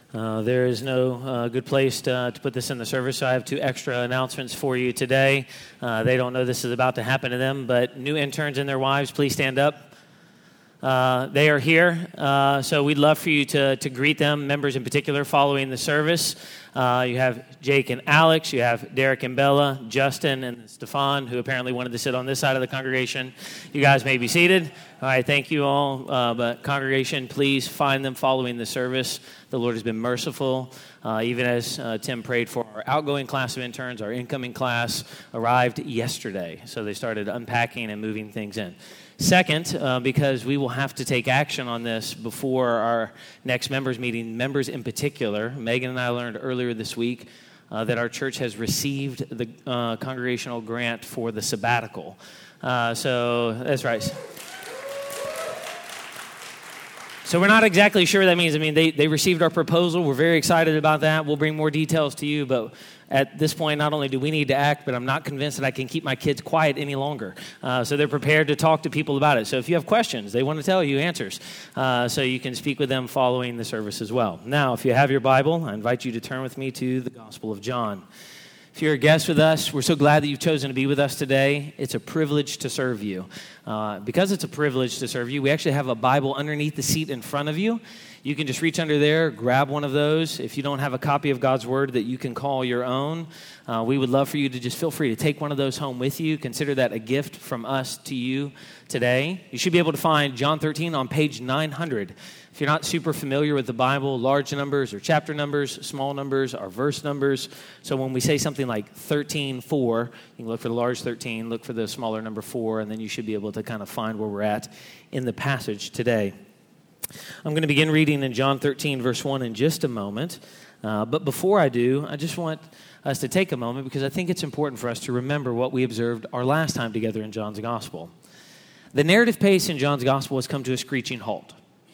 There is no good place to put this in the service, so I have two extra announcements for you today. They don't know this is about to happen to them, but new interns and their wives, please stand up. They are here, so we'd love for you to greet them, members in particular, following the service. You have Jake and Alex, you have Derek and Bella, Justin and Stefan, who apparently wanted to sit on this side of the congregation. You guys may be seated. All right, thank you all. But congregation, please find them following the service. The Lord has been merciful. Even as Tim prayed for our outgoing class of interns, our incoming class arrived yesterday. So they started unpacking and moving things in. Second, because we will have to take action on this before our next members meeting, members in particular, Megan and I learned earlier this week that our church has received the congregational grant for the sabbatical. So that's right. So we're not exactly sure what that means. I mean, they received our proposal. We're very excited about that. We'll bring more details to you, but at this point, not only do we need to act, but I'm not convinced that I can keep my kids quiet any longer. So they're prepared to talk to people about it. So if you have questions, they want to tell you answers. So you can speak with them following the service as well. Now, if you have your Bible, I invite you to turn with me to the Gospel of John. If you're a guest with us, we're so glad that you've chosen to be with us today. It's a privilege to serve you. Because it's a privilege to serve you, we actually have a Bible underneath the seat in front of you. You can just reach under there, grab one of those. If you don't have a copy of God's Word that you can call your own, we would love for you to just feel free to take one of those home with you. Consider that a gift from us to you today. You should be able to find John 13 on page 900. If you're not super familiar with the Bible, large numbers or chapter numbers, small numbers are verse numbers. So when we say something like 13:4, you can look for the large 13, look for the smaller number 4, and then you should be able to kind of find where we're at in the passage today. I'm going to begin reading in John 13, verse 1 in just a moment. But before I do, I just want us to take a moment because I think it's important for us to remember what we observed our last time together in John's Gospel. The narrative pace in John's Gospel has come to a screeching halt.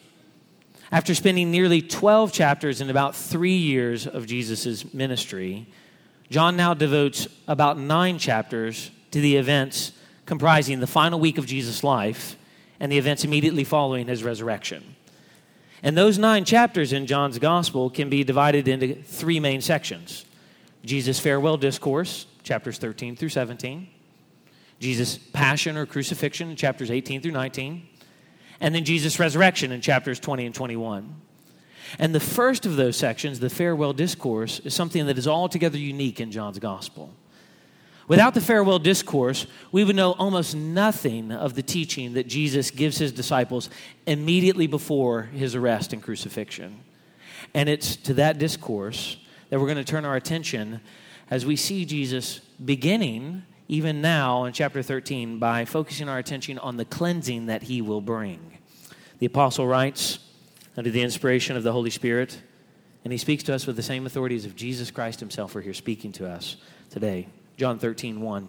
After spending nearly 12 chapters in about 3 years of Jesus' ministry, John now devotes about 9 chapters to the events comprising the final week of Jesus' life and the events immediately following his resurrection. And those 9 chapters in John's Gospel can be divided into 3 main sections. Jesus' farewell discourse, chapters 13 through 17. Jesus' passion or crucifixion, chapters 18 through 19. And then Jesus' resurrection in chapters 20 and 21. And the first of those sections, the farewell discourse, is something that is altogether unique in John's Gospel. Without the farewell discourse, we would know almost nothing of the teaching that Jesus gives his disciples immediately before his arrest and crucifixion. And it's to that discourse that we're going to turn our attention as we see Jesus beginning, even now in chapter 13, by focusing our attention on the cleansing that he will bring. The apostle writes under the inspiration of the Holy Spirit, and he speaks to us with the same authorities of Jesus Christ himself are here speaking to us today. John 13:1.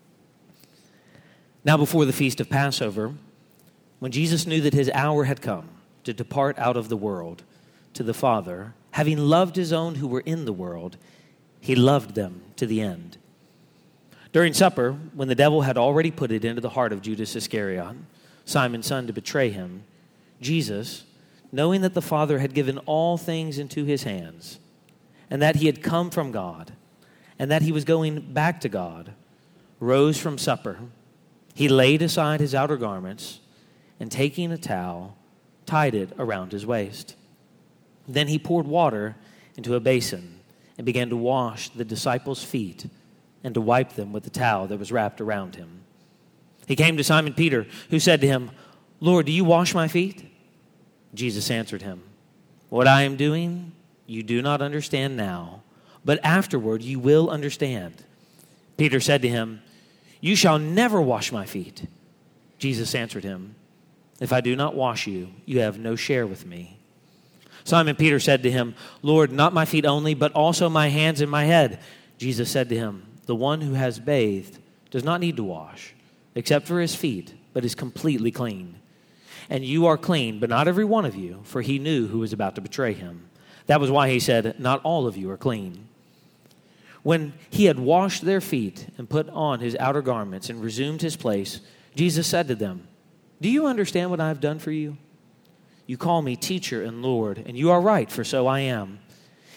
Now before the feast of Passover, when Jesus knew that his hour had come to depart out of the world to the Father, having loved his own who were in the world, he loved them to the end. During supper, when the devil had already put it into the heart of Judas Iscariot, Simon's son, to betray him, Jesus, knowing that the Father had given all things into his hands, and that he had come from God, and that he was going back to God, rose from supper. He laid aside his outer garments, and taking a towel, tied it around his waist. Then he poured water into a basin and began to wash the disciples' feet and to wipe them with the towel that was wrapped around him. He came to Simon Peter, who said to him, "Lord, do you wash my feet?" Jesus answered him, "What I am doing, you do not understand now, but afterward you will understand." Peter said to him, "You shall never wash my feet." Jesus answered him, "If I do not wash you, you have no share with me." Simon Peter said to him, "Lord, not my feet only, but also my hands and my head." Jesus said to him, "The one who has bathed does not need to wash, except for his feet, but is completely clean. And you are clean, but not every one of you, for he knew who was about to betray him. That was why he said, not all of you are clean." When he had washed their feet and put on his outer garments and resumed his place, Jesus said to them, "Do you understand what I have done for you? You call me teacher and Lord, and you are right, for so I am.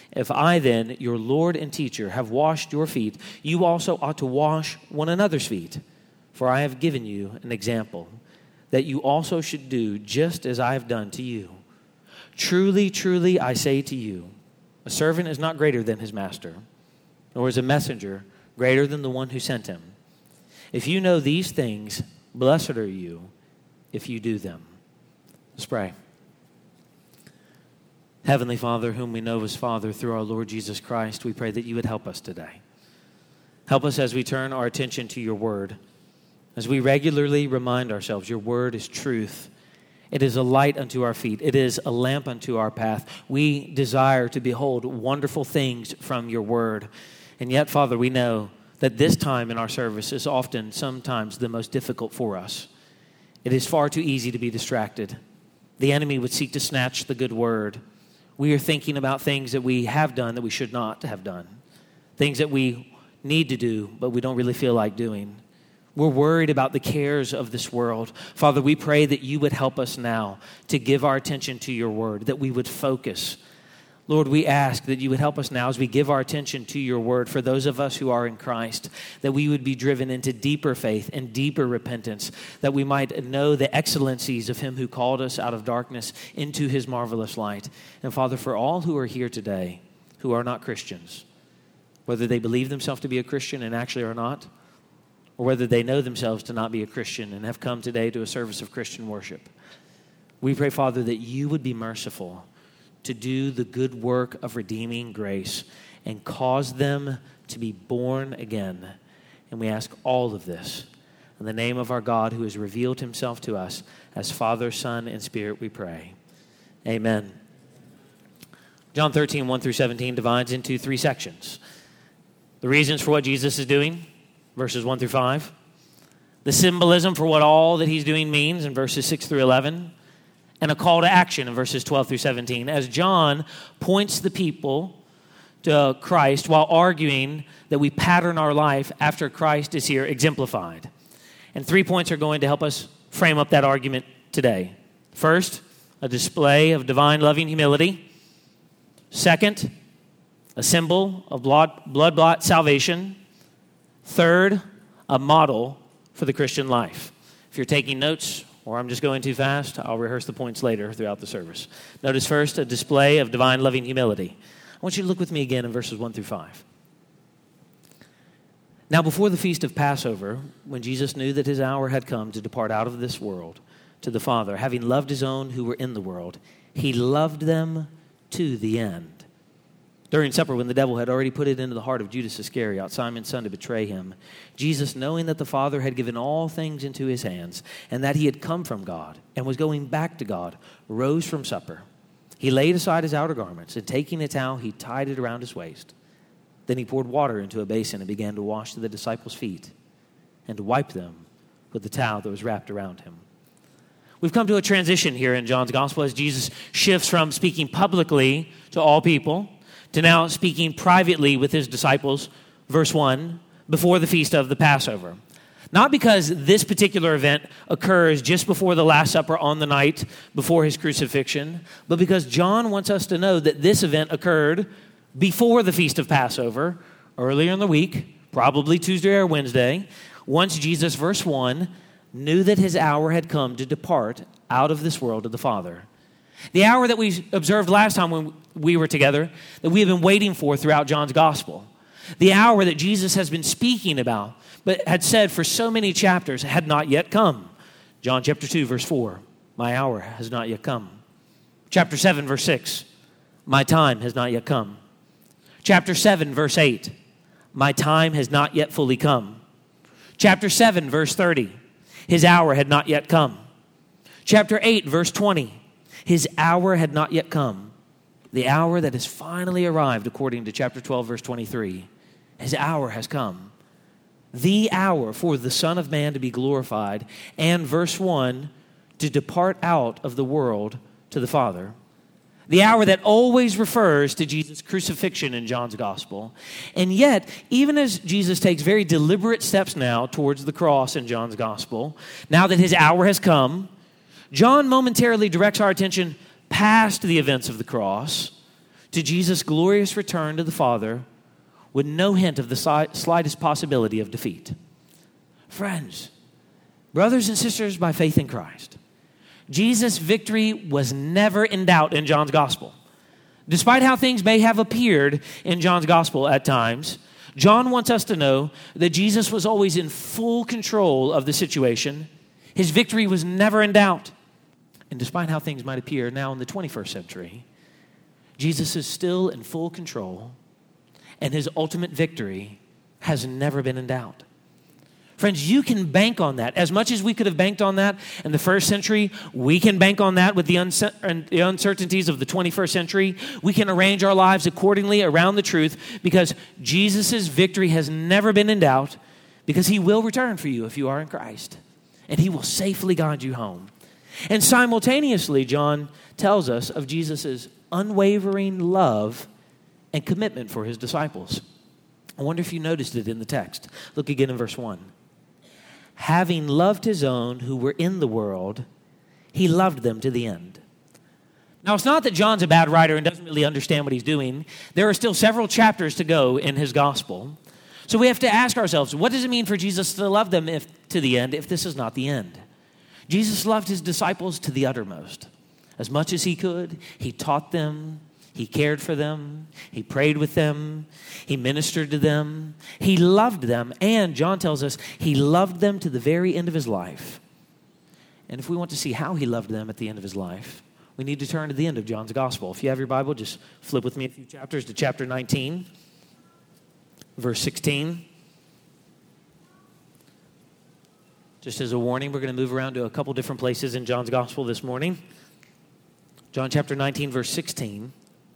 If I then, your Lord and teacher, have washed your feet, you also ought to wash one another's feet. For I have given you an example, that you also should do just as I have done to you. Truly, truly, I say to you, a servant is not greater than his master, nor is a messenger greater than the one who sent him. If you know these things, blessed are you if you do them. Let's pray. Heavenly Father, whom we know as Father through our Lord Jesus Christ, we pray that you would help us today. Help us as we turn our attention to your word, as we regularly remind ourselves your word is truth. It is a light unto our feet. It is a lamp unto our path. We desire to behold wonderful things from your word. And yet, Father, we know that this time in our service is often, sometimes, the most difficult for us. It is far too easy to be distracted. The enemy would seek to snatch the good word. We are thinking about things that we have done that we should not have done. Things that we need to do, but we don't really feel like doing. We're worried about the cares of this world. Father, we pray that you would help us now to give our attention to your word, that we would focus. Lord, we ask that you would help us now as we give our attention to your word for those of us who are in Christ, that we would be driven into deeper faith and deeper repentance, that we might know the excellencies of him who called us out of darkness into his marvelous light. And Father, for all who are here today who are not Christians, whether they believe themselves to be a Christian and actually are not, or whether they know themselves to not be a Christian and have come today to a service of Christian worship, we pray, Father, that you would be merciful to do the good work of redeeming grace and cause them to be born again. And we ask all of this in the name of our God who has revealed himself to us as Father, Son, and Spirit, we pray. Amen. John 13, 1 through 17 divides into three sections. The reasons for what Jesus is doing, verses 1 through 5. The symbolism for what all that he's doing means in verses 6 through 11. And a call to action in verses 12 through 17, as John points the people to Christ while arguing that we pattern our life after Christ is here exemplified. And 3 points are going to help us frame up that argument today. First, a display of divine loving humility. Second, a symbol of blood-bought salvation. Third, a model for the Christian life. If you're taking notes, or I'm just going too fast, I'll rehearse the points later throughout the service. Notice first, a display of divine loving humility. I want you to look with me again in verses 1 through 5. Now before the feast of Passover, when Jesus knew that his hour had come to depart out of this world to the Father, having loved his own who were in the world, he loved them to the end. During supper, when the devil had already put it into the heart of Judas Iscariot, Simon's son, to betray him, Jesus, knowing that the Father had given all things into his hands, and that he had come from God and was going back to God, rose from supper. He laid aside his outer garments, and taking a towel, he tied it around his waist. Then he poured water into a basin and began to wash the disciples' feet and to wipe them with the towel that was wrapped around him. We've come to a transition here in John's gospel as Jesus shifts from speaking publicly to all people to now speaking privately with his disciples, verse 1, before the feast of the Passover. Not because this particular event occurs just before the Last Supper on the night before his crucifixion, but because John wants us to know that this event occurred before the feast of Passover, earlier in the week, probably Tuesday or Wednesday, once Jesus, verse 1, knew that his hour had come to depart out of this world to the Father. The hour that we observed last time when we were together, that we have been waiting for throughout John's gospel. The hour that Jesus has been speaking about, but had said for so many chapters, had not yet come. John chapter 2, verse 4, my hour has not yet come. Chapter 7, verse 6, my time has not yet come. Chapter 7, verse 8, my time has not yet fully come. Chapter 7, verse 30, his hour had not yet come. Chapter 8, verse 20, his hour had not yet come. The hour that has finally arrived, according to chapter 12, verse 23. His hour has come. The hour for the Son of Man to be glorified. And verse 1, to depart out of the world to the Father. The hour that always refers to Jesus' crucifixion in John's gospel. And yet, even as Jesus takes very deliberate steps now towards the cross in John's gospel, now that his hour has come, John momentarily directs our attention past the events of the cross to Jesus' glorious return to the Father with no hint of the slightest possibility of defeat. Friends, brothers and sisters by faith in Christ, Jesus' victory was never in doubt in John's gospel. Despite how things may have appeared in John's gospel at times, John wants us to know that Jesus was always in full control of the situation. His victory was never in doubt. And despite how things might appear now in the 21st century, Jesus is still in full control, and his ultimate victory has never been in doubt. Friends, you can bank on that. As much as we could have banked on that in the first century, we can bank on that with the uncertainties of the 21st century. We can arrange our lives accordingly around the truth because Jesus' victory has never been in doubt, because he will return for you if you are in Christ, and he will safely guide you home. And simultaneously, John tells us of Jesus' unwavering love and commitment for his disciples. I wonder if you noticed it in the text. Look again in verse 1. Having loved his own who were in the world, he loved them to the end. Now, it's not that John's a bad writer and doesn't really understand what he's doing. There are still several chapters to go in his gospel. So we have to ask ourselves, what does it mean for Jesus to love them to the end if this is not the end? Jesus loved his disciples to the uttermost. As much as he could, he taught them, he cared for them, he prayed with them, he ministered to them, he loved them, and John tells us he loved them to the very end of his life. And if we want to see how he loved them at the end of his life, we need to turn to the end of John's gospel. If you have your Bible, just flip with me a few chapters to chapter 19, verse 16. Just as a warning, we're going to move around to a couple different places in John's gospel this morning. John chapter 19, verse 16.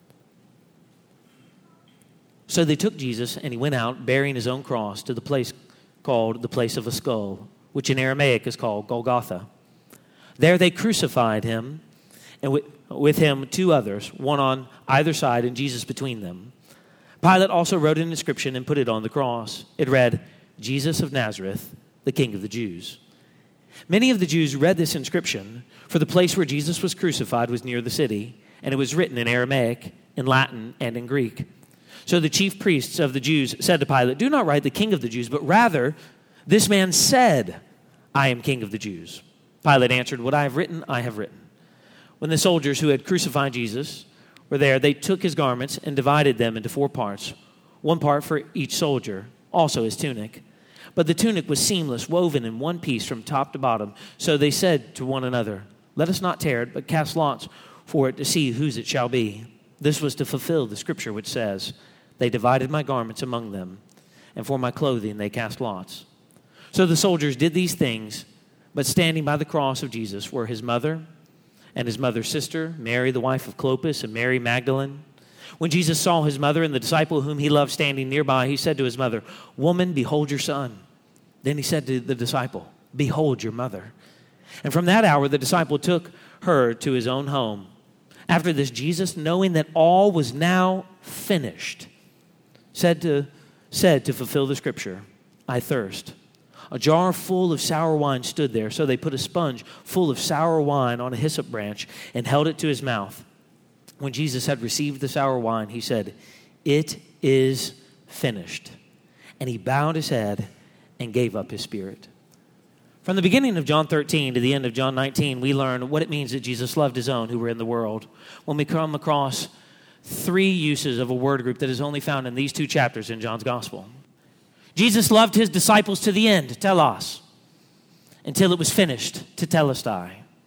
So they took Jesus, and he went out bearing his own cross to the place called the place of a skull, which in Aramaic is called Golgotha. There they crucified him, and with him 2 others, one on either side and Jesus between them. Pilate also wrote an inscription and put it on the cross. It read, Jesus of Nazareth, the King of the Jews. Many of the Jews read this inscription, for the place where Jesus was crucified was near the city, and it was written in Aramaic, in Latin, and in Greek. So the chief priests of the Jews said to Pilate, do not write the King of the Jews, but rather, this man said, I am King of the Jews. Pilate answered, what I have written, I have written. When the soldiers who had crucified Jesus were there, they took his garments and divided them into 4 parts, 1 part for each soldier, also his tunic. But the tunic was seamless, woven in one piece from top to bottom. So they said to one another, let us not tear it, but cast lots for it to see whose it shall be. This was to fulfill the scripture which says, they divided my garments among them, and for my clothing they cast lots. So the soldiers did these things, but standing by the cross of Jesus were his mother and his mother's sister, Mary, the wife of Clopas, and Mary Magdalene. When Jesus saw his mother and the disciple whom he loved standing nearby, he said to his mother, woman, behold your son. Then he said to the disciple, behold your mother. And from that hour, the disciple took her to his own home. After this, Jesus, knowing that all was now finished, said to fulfill the scripture, I thirst. A jar full of sour wine stood there, so they put a sponge full of sour wine on a hyssop branch and held it to his mouth. When Jesus had received the sour wine, he said, it is finished. And he bowed his head and gave up his spirit. From the beginning of John 13 to the end of John 19, we learn what it means that Jesus loved his own who were in the world. When we come across 3 uses of a word group that is only found in these 2 chapters in John's gospel. Jesus loved his disciples to the end, telos, until it was finished, tetelestai.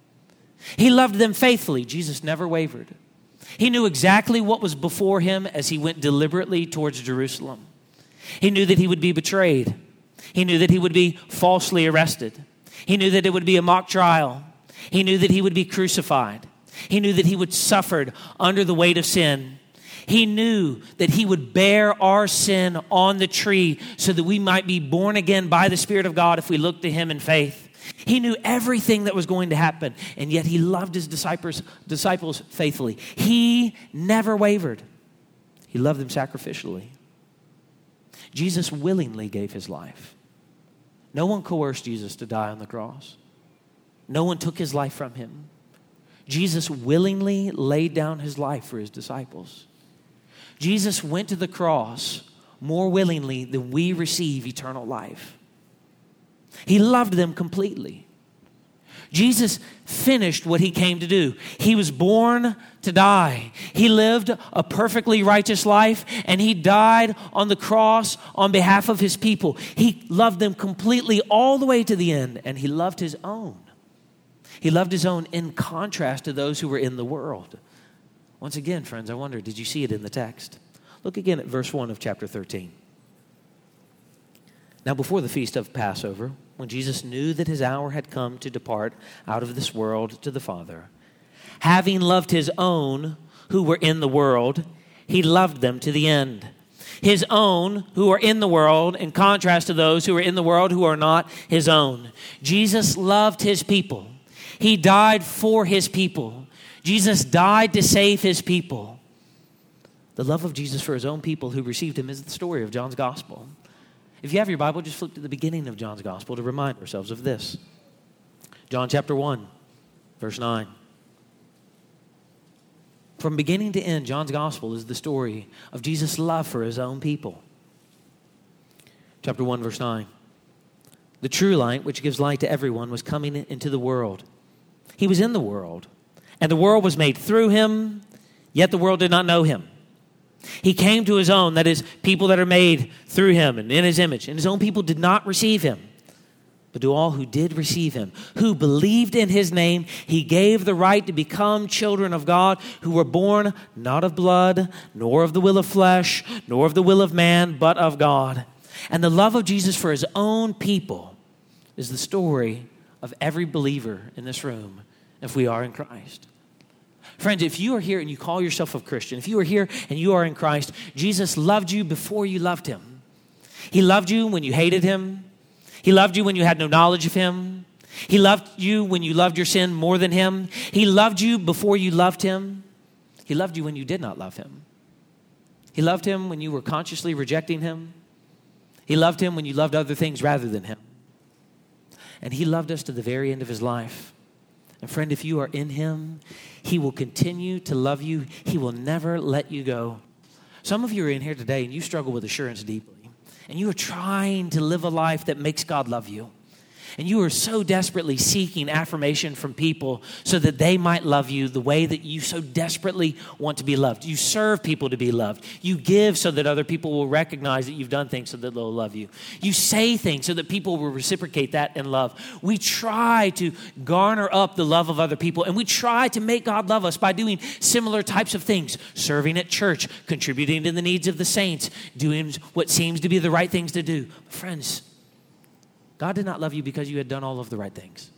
He loved them faithfully. Jesus never wavered. He knew exactly what was before him as he went deliberately towards Jerusalem. He knew that he would be betrayed. He knew that he would be falsely arrested. He knew that it would be a mock trial. He knew that he would be crucified. He knew that he would suffer under the weight of sin. He knew that he would bear our sin on the tree so that we might be born again by the Spirit of God if we look to him in faith. He knew everything that was going to happen, and yet he loved his disciples faithfully. He never wavered. He loved them sacrificially. Jesus willingly gave his life. No one coerced Jesus to die on the cross. No one took his life from him. Jesus willingly laid down his life for his disciples. Jesus went to the cross more willingly than we receive eternal life. He loved them completely. Jesus finished what he came to do. He was born to die. He lived a perfectly righteous life, and he died on the cross on behalf of his people. He loved them completely all the way to the end, and he loved his own. He loved his own in contrast to those who were in the world. Once again, friends, I wonder, did you see it in the text? Look again at verse 1 of chapter 13. Now, before the feast of Passover, when Jesus knew that his hour had come to depart out of this world to the Father, having loved his own who were in the world, he loved them to the end. His own who are in the world, in contrast to those who are in the world who are not his own. Jesus loved his people. He died for his people. Jesus died to save his people. The love of Jesus for his own people who received him is the story of John's gospel. If you have your Bible, just flip to the beginning of John's gospel to remind ourselves of this. John chapter 1, verse 9. From beginning to end, John's gospel is the story of Jesus' love for his own people. Chapter 1, verse 9. The true light, which gives light to everyone, was coming into the world. He was in the world, and the world was made through him, yet the world did not know him. He came to his own, that is, people that are made through him and in his image, and his own people did not receive him. But to all who did receive him, who believed in his name, he gave the right to become children of God, who were born not of blood, nor of the will of flesh, nor of the will of man, but of God. And the love of Jesus for his own people is the story of every believer in this room, if we are in Christ. Friends, if you are here and you call yourself a Christian, if you are here and you are in Christ, Jesus loved you before you loved him. He loved you when you hated him. He loved you when you had no knowledge of him. He loved you when you loved your sin more than him. He loved you before you loved him. He loved you when you did not love him. He loved him when you were consciously rejecting him. He loved him when you loved other things rather than him. And he loved us to the very end of his life. And friend, if you are in him, he will continue to love you. He will never let you go. Some of you are in here today and you struggle with assurance deeply. And you are trying to live a life that makes God love you. And you are so desperately seeking affirmation from people so that they might love you the way that you so desperately want to be loved. You serve people to be loved. You give so that other people will recognize that you've done things so that they'll love you. You say things so that people will reciprocate that in love. We try to garner up the love of other people, and we try to make God love us by doing similar types of things. Serving at church, contributing to the needs of the saints, doing what seems to be the right things to do. Friends, God did not love you because you had done all of the right things.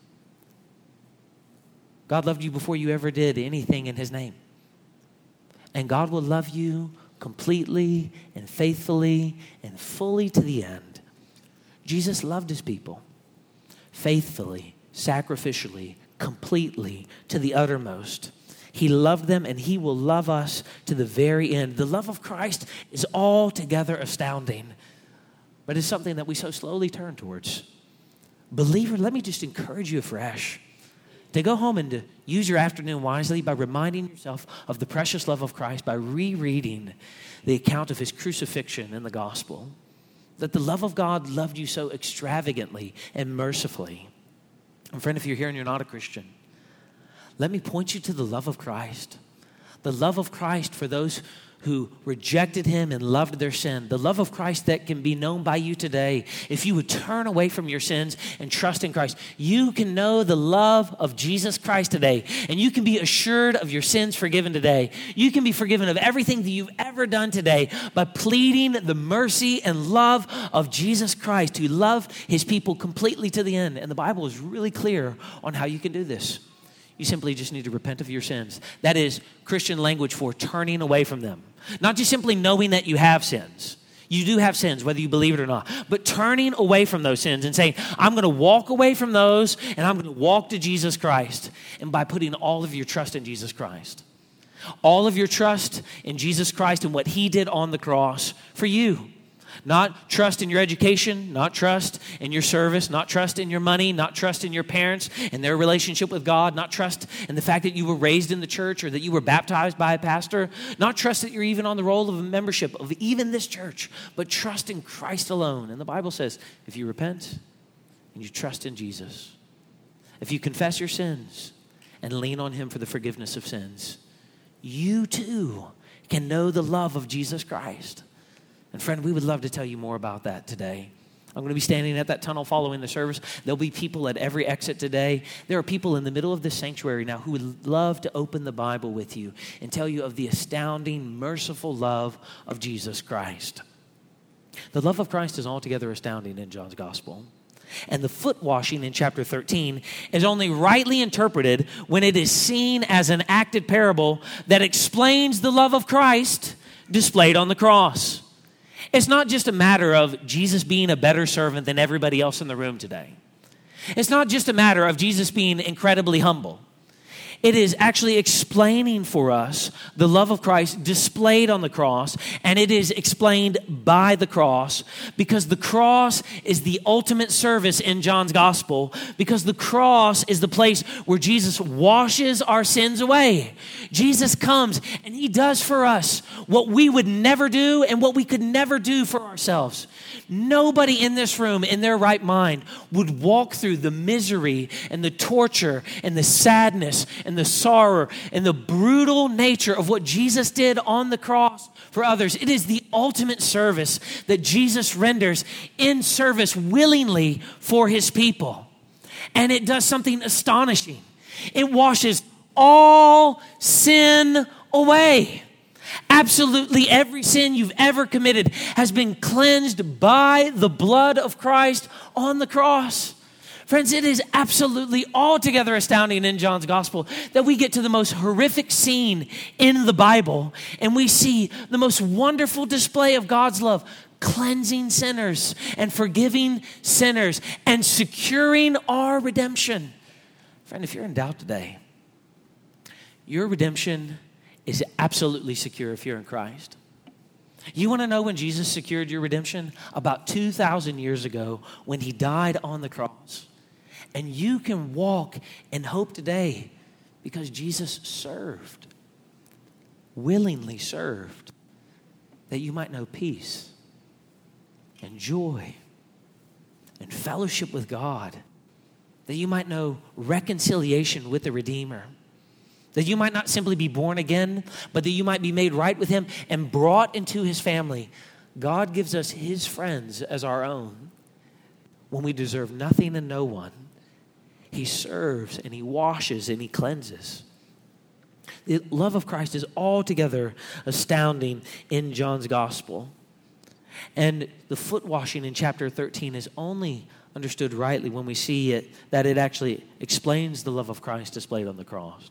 God loved you before you ever did anything in his name. And God will love you completely and faithfully and fully to the end. Jesus loved his people faithfully, sacrificially, completely, to the uttermost. He loved them, and he will love us to the very end. The love of Christ is altogether astounding. But it's something that we so slowly turn towards. Believer, let me just encourage you afresh to go home and to use your afternoon wisely by reminding yourself of the precious love of Christ, by rereading the account of his crucifixion in the gospel. That the love of God loved you so extravagantly and mercifully. And friend, if you're here and you're not a Christian, let me point you to the love of Christ. The love of Christ for those who rejected him and loved their sin. The love of Christ that can be known by you today. If you would turn away from your sins and trust in Christ, you can know the love of Jesus Christ today. And you can be assured of your sins forgiven today. You can be forgiven of everything that you've ever done today by pleading the mercy and love of Jesus Christ, who loved his people completely to the end. And the Bible is really clear on how you can do this. You simply just need to repent of your sins. That is Christian language for turning away from them. Not just simply knowing that you have sins. You do have sins, whether you believe it or not. But turning away from those sins and saying, I'm going to walk away from those and I'm going to walk to Jesus Christ. And by putting all of your trust in Jesus Christ. All of your trust in Jesus Christ and what he did on the cross for you. Not trust in your education, not trust in your service, not trust in your money, not trust in your parents and their relationship with God, not trust in the fact that you were raised in the church or that you were baptized by a pastor, not trust that you're even on the roll of a membership of even this church, but trust in Christ alone. And the Bible says, if you repent and you trust in Jesus, if you confess your sins and lean on him for the forgiveness of sins, you too can know the love of Jesus Christ. And friend, we would love to tell you more about that today. I'm going to be standing at that tunnel following the service. There'll be people at every exit today. There are people in the middle of this sanctuary now who would love to open the Bible with you and tell you of the astounding, merciful love of Jesus Christ. The love of Christ is altogether astounding in John's gospel. And the foot washing in chapter 13 is only rightly interpreted when it is seen as an acted parable that explains the love of Christ displayed on the cross. It's not just a matter of Jesus being a better servant than everybody else in the room today. It's not just a matter of Jesus being incredibly humble. It is actually explaining for us the love of Christ displayed on the cross, and it is explained by the cross because the cross is the ultimate service in John's gospel, because the cross is the place where Jesus washes our sins away. Jesus comes and he does for us what we would never do and what we could never do for ourselves. Nobody in this room in their right mind would walk through the misery and the torture and the sadness and the sorrow and the brutal nature of what Jesus did on the cross for others. It is the ultimate service that Jesus renders in service willingly for his people. And it does something astonishing. It washes all sin away. Absolutely every sin you've ever committed has been cleansed by the blood of Christ on the cross. Friends, it is absolutely altogether astounding in John's gospel that we get to the most horrific scene in the Bible and we see the most wonderful display of God's love, cleansing sinners and forgiving sinners and securing our redemption. Friend, if you're in doubt today, your redemption is absolutely secure if you're in Christ. You want to know when Jesus secured your redemption? About 2,000 years ago when he died on the cross. And you can walk in hope today because Jesus served, willingly served, that you might know peace and joy and fellowship with God, that you might know reconciliation with the Redeemer, that you might not simply be born again, but that you might be made right with him and brought into his family. God gives us his friends as our own when we deserve nothing and no one. He serves and he washes and he cleanses. The love of Christ is altogether astounding in John's gospel. And the foot washing in chapter 13 is only understood rightly when we see it, that it actually explains the love of Christ displayed on the cross.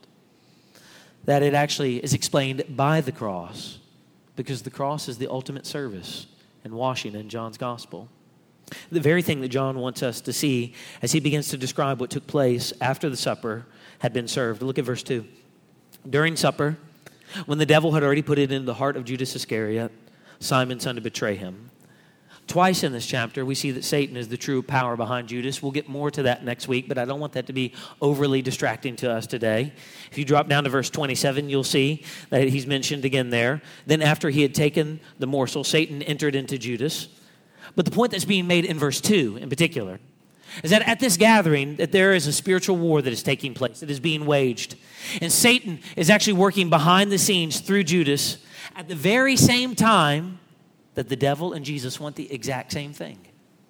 That it actually is explained by the cross, because the cross is the ultimate service and washing in John's gospel. The very thing that John wants us to see as he begins to describe what took place after the supper had been served. Look at verse 2. During supper, when the devil had already put it into the heart of Judas Iscariot, Simon's son, to betray him. Twice in this chapter, we see that Satan is the true power behind Judas. We'll get more to that next week, but I don't want that to be overly distracting to us today. If you drop down to verse 27, you'll see that he's mentioned again there. Then after he had taken the morsel, Satan entered into Judas. But the point that's being made in verse 2 in particular is that at this gathering, that there is a spiritual war that is taking place, that is being waged. And Satan is actually working behind the scenes through Judas at the very same time that the devil and Jesus want the exact same thing.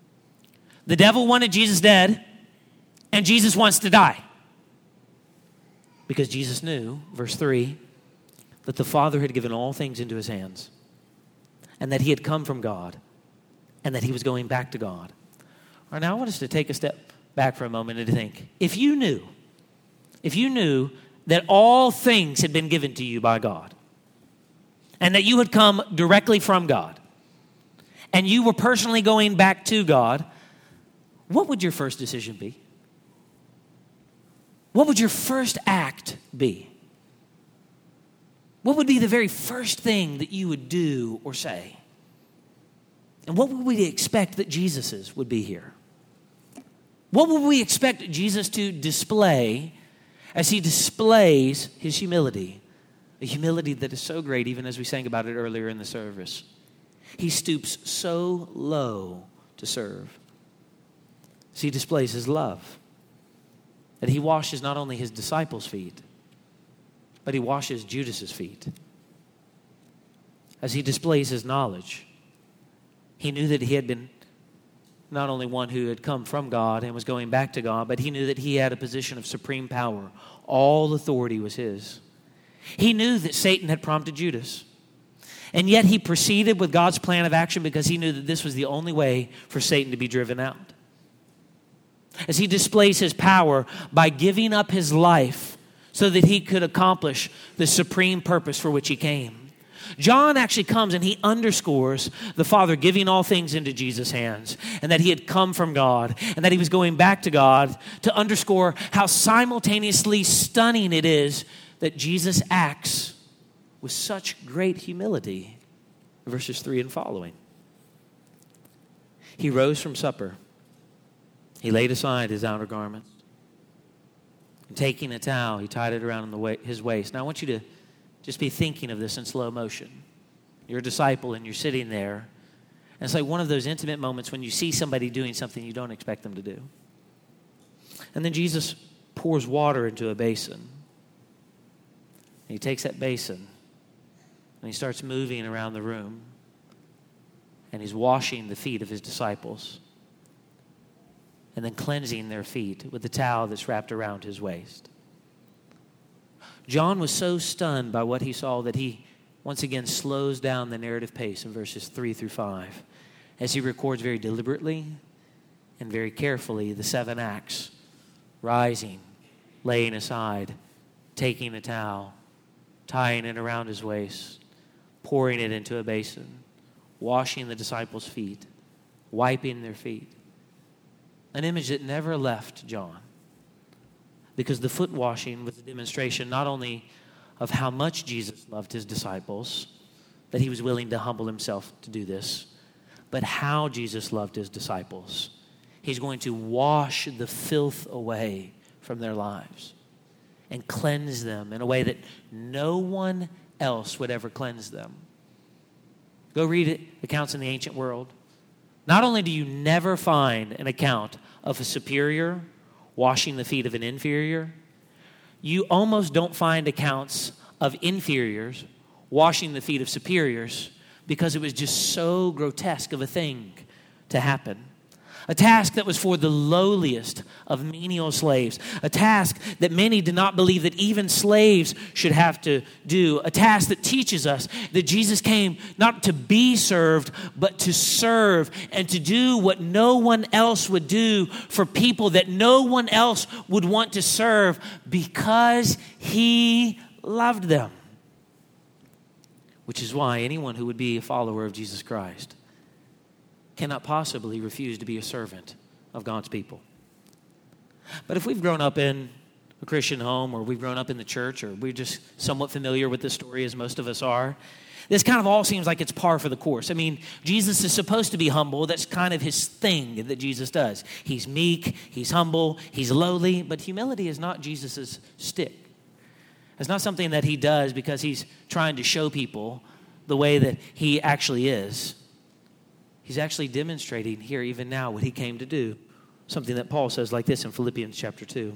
The devil wanted Jesus dead, and Jesus wants to die. Because Jesus knew, verse 3, that the Father had given all things into his hands, and that he had come from God, and that he was going back to God. All right, now I want us to take a step back for a moment and to think, if you knew that all things had been given to you by God, and that you had come directly from God, and you were personally going back to God, what would your first decision be? What would your first act be? What would be the very first thing that you would do or say? And what would we expect that Jesus's would be here? What would we expect Jesus to display as he displays his humility? A humility that is so great, even as we sang about it earlier in the service. He stoops so low to serve. So he displays his love. That he washes not only his disciples' feet, but he washes Judas's feet. As he displays his knowledge, he knew that he had been not only one who had come from God and was going back to God, but he knew that he had a position of supreme power. All authority was his. He knew that Satan had prompted Judas. And yet he proceeded with God's plan of action because he knew that this was the only way for Satan to be driven out. As he displays his power by giving up his life so that he could accomplish the supreme purpose for which he came. John actually comes and he underscores the Father giving all things into Jesus' hands and that he had come from God and that he was going back to God to underscore how simultaneously stunning it is that Jesus acts with such great humility. Verses 3 and following. He rose from supper. He laid aside his outer garments. And taking a towel, he tied it around his waist. Now I want you to just be thinking of this in slow motion. You're a disciple and you're sitting there. And it's like one of those intimate moments when you see somebody doing something you don't expect them to do. And then Jesus pours water into a basin. And he takes that basin and he starts moving around the room. And he's washing the feet of his disciples. And then cleansing their feet with the towel that's wrapped around his waist. John was so stunned by what he saw that he once again slows down the narrative pace in verses 3 through 5 as he records very deliberately and very carefully the 7 acts: rising, laying aside, taking a towel, tying it around his waist, pouring it into a basin, washing the disciples' feet, wiping their feet. An image that never left John. Because the foot washing was a demonstration not only of how much Jesus loved his disciples, that he was willing to humble himself to do this, but how Jesus loved his disciples. He's going to wash the filth away from their lives and cleanse them in a way that no one else would ever cleanse them. Go read accounts in the ancient world. Not only do you never find an account of a superior washing the feet of an inferior, you almost don't find accounts of inferiors washing the feet of superiors because it was just so grotesque of a thing to happen. A task that was for the lowliest of menial slaves. A task that many did not believe that even slaves should have to do. A task that teaches us that Jesus came not to be served, but to serve and to do what no one else would do for people that no one else would want to serve because he loved them. Which is why anyone who would be a follower of Jesus Christ cannot possibly refuse to be a servant of God's people. But if we've grown up in a Christian home, or we've grown up in the church, or we're just somewhat familiar with this story, as most of us are, this kind of all seems like it's par for the course. I mean, Jesus is supposed to be humble. That's kind of his thing that Jesus does. He's meek, he's humble, he's lowly, but humility is not Jesus's stick. It's not something that he does because he's trying to show people the way that he actually is. He's actually demonstrating here even now what he came to do. Something that Paul says like this in Philippians chapter 2.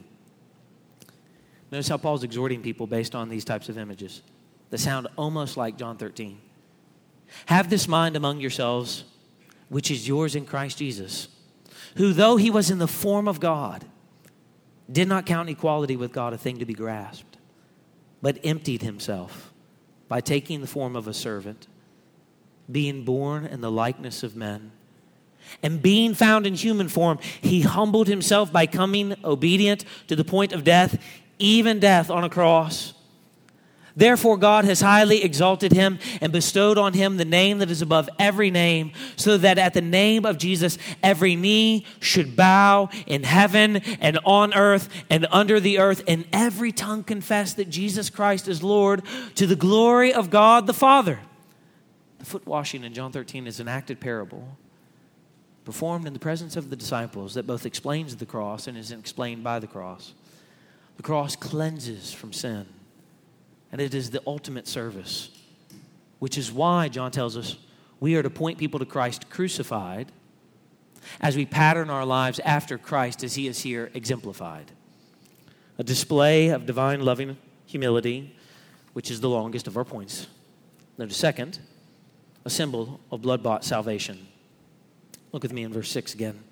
Notice how Paul's exhorting people based on these types of images that sound almost like John 13. Have this mind among yourselves, which is yours in Christ Jesus, who though he was in the form of God, did not count equality with God a thing to be grasped, but emptied himself by taking the form of a servant, being born in the likeness of men. And being found in human form, he humbled himself by coming obedient to the point of death, even death on a cross. Therefore God has highly exalted him and bestowed on him the name that is above every name, so that at the name of Jesus every knee should bow in heaven and on earth and under the earth, and every tongue confess that Jesus Christ is Lord, to the glory of God the Father. The foot washing in John 13 is an acted parable performed in the presence of the disciples that both explains the cross and is explained by the cross. The cross cleanses from sin, and it is the ultimate service, which is why John tells us we are to point people to Christ crucified as we pattern our lives after Christ as he is here exemplified. A display of divine loving humility, which is the longest of our points. Notice second, a symbol of blood-bought salvation. Look with me in verse 6 again.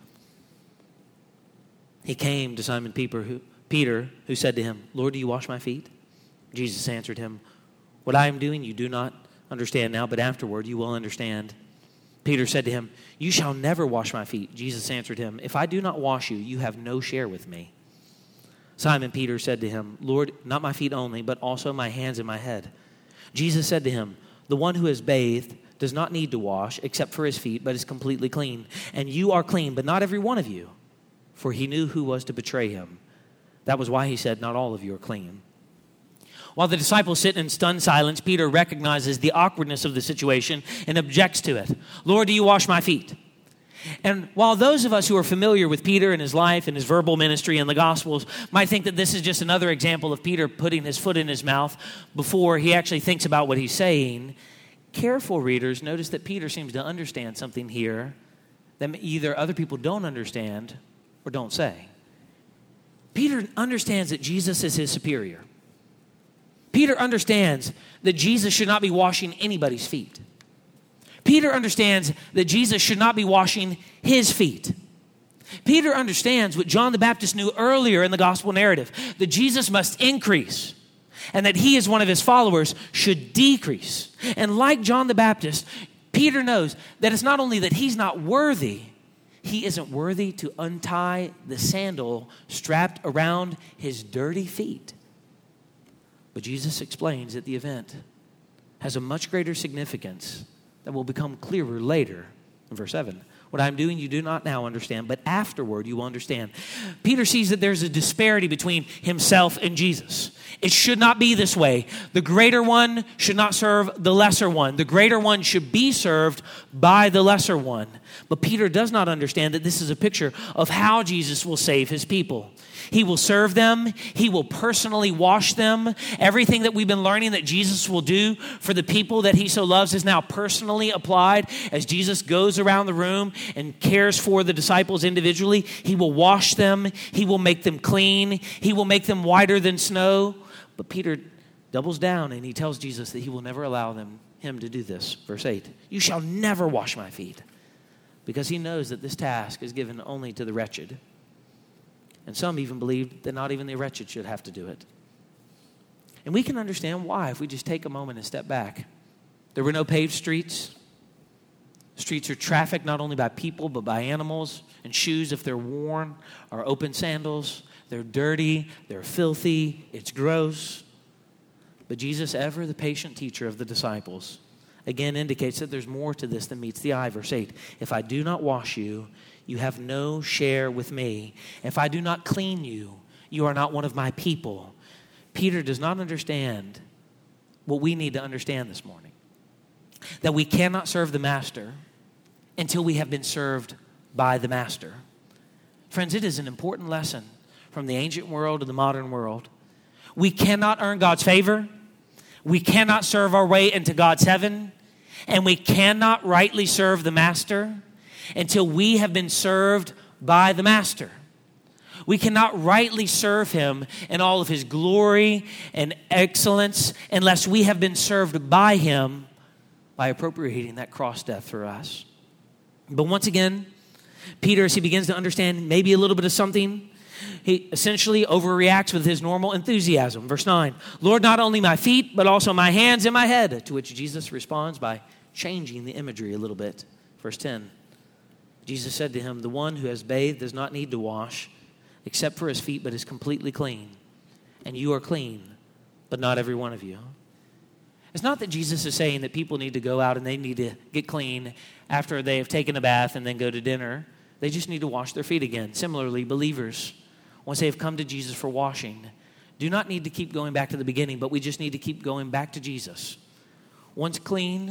He came to Simon Peter, who said to him, Lord, do you wash my feet? Jesus answered him, what I am doing you do not understand now, but afterward you will understand. Peter said to him, you shall never wash my feet. Jesus answered him, if I do not wash you, you have no share with me. Simon Peter said to him, Lord, not my feet only, but also my hands and my head. Jesus said to him, the one who has bathed does not need to wash except for his feet, but is completely clean. And you are clean, but not every one of you. For he knew who was to betray him. That was why he said, not all of you are clean. While the disciples sit in stunned silence, Peter recognizes the awkwardness of the situation and objects to it. Lord, do you wash my feet? And while those of us who are familiar with Peter and his life and his verbal ministry in the Gospels might think that this is just another example of Peter putting his foot in his mouth before he actually thinks about what he's saying, careful readers notice that Peter seems to understand something here that either other people don't understand or don't say. Peter understands that Jesus is his superior. Peter understands that Jesus should not be washing anybody's feet. Peter understands that Jesus should not be washing his feet. Peter understands what John the Baptist knew earlier in the gospel narrative, that Jesus must increase and that he, as one of his followers, should decrease. And like John the Baptist, Peter knows that it's not only that he's not worthy, he isn't worthy to untie the sandal strapped around his dirty feet. But Jesus explains that the event has a much greater significance that will become clearer later in verse 7. What I'm doing you do not now understand, but afterward you will understand. Peter sees that there's a disparity between himself and Jesus. It should not be this way. The greater one should not serve the lesser one. The greater one should be served by the lesser one. But Peter does not understand that this is a picture of how Jesus will save his people. He will serve them. He will personally wash them. Everything that we've been learning that Jesus will do for the people that he so loves is now personally applied as Jesus goes around the room and cares for the disciples individually. He will wash them. He will make them clean. He will make them whiter than snow. But Peter doubles down and he tells Jesus that he will never allow him to do this. Verse 8, you shall never wash my feet, because he knows that this task is given only to the wretched. And some even believed that not even the wretched should have to do it. And we can understand why if we just take a moment and step back. There were no paved streets. Streets are trafficked not only by people but by animals, and shoes, if they're worn, are open sandals. They're dirty, they're filthy, it's gross. But Jesus, ever the patient teacher of the disciples, again indicates that there's more to this than meets the eye. Verse 8, if I do not wash you, you have no share with me. If I do not clean you, you are not one of my people. Peter does not understand what we need to understand this morning. That we cannot serve the master until we have been served by the master. Friends, it is an important lesson from the ancient world to the modern world. We cannot earn God's favor. We cannot serve our way into God's heaven. And we cannot rightly serve the master until we have been served by the master. We cannot rightly serve him in all of his glory and excellence unless we have been served by him by appropriating that cross death for us. But once again, Peter, as he begins to understand maybe a little bit of something, he essentially overreacts with his normal enthusiasm. Verse 9, Lord, not only my feet, but also my hands and my head. To which Jesus responds by changing the imagery a little bit. Verse 10, Jesus said to him, the one who has bathed does not need to wash except for his feet, but is completely clean. And you are clean, but not every one of you. It's not that Jesus is saying that people need to go out and they need to get clean after they have taken a bath and then go to dinner. They just need to wash their feet again. Similarly, believers, once they have come to Jesus for washing, do not need to keep going back to the beginning, but we just need to keep going back to Jesus. Once clean,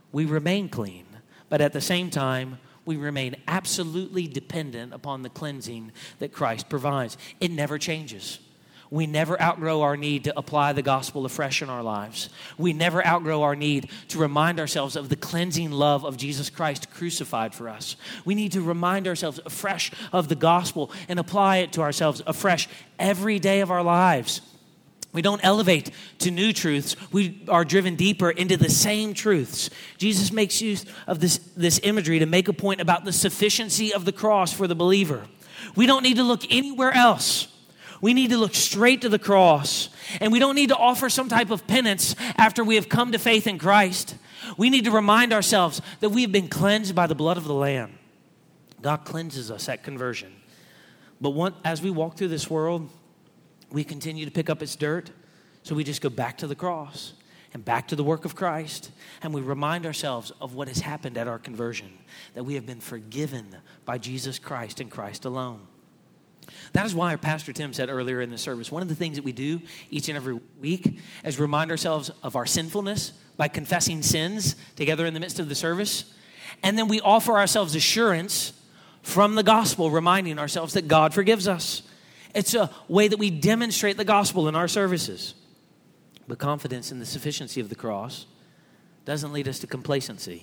we remain clean. But at the same time, we remain absolutely dependent upon the cleansing that Christ provides. It never changes. We never outgrow our need to apply the gospel afresh in our lives. We never outgrow our need to remind ourselves of the cleansing love of Jesus Christ crucified for us. We need to remind ourselves afresh of the gospel and apply it to ourselves afresh every day of our lives. We don't elevate to new truths. We are driven deeper into the same truths. Jesus makes use of this imagery to make a point about the sufficiency of the cross for the believer. We don't need to look anywhere else. We need to look straight to the cross. And we don't need to offer some type of penance after we have come to faith in Christ. We need to remind ourselves that we have been cleansed by the blood of the Lamb. God cleanses us at conversion. But as we walk through this world, we continue to pick up its dirt, so we just go back to the cross and back to the work of Christ, and we remind ourselves of what has happened at our conversion, that we have been forgiven by Jesus Christ and Christ alone. That is why Pastor Tim said earlier in the service, one of the things that we do each and every week is remind ourselves of our sinfulness by confessing sins together in the midst of the service, and then we offer ourselves assurance from the gospel, reminding ourselves that God forgives us. It's a way that we demonstrate the gospel in our services. But confidence in the sufficiency of the cross doesn't lead us to complacency.